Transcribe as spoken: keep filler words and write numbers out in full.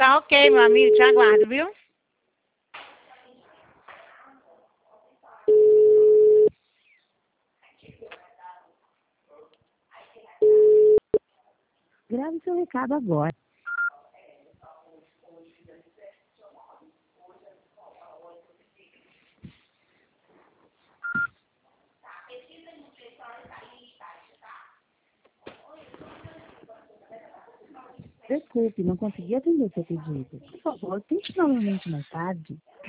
Tá ok, meu amigo, te aguardo, viu? Grave seu recado agora. Desculpe, não consegui atender seu pedido. Por favor, tente novamente mais tarde.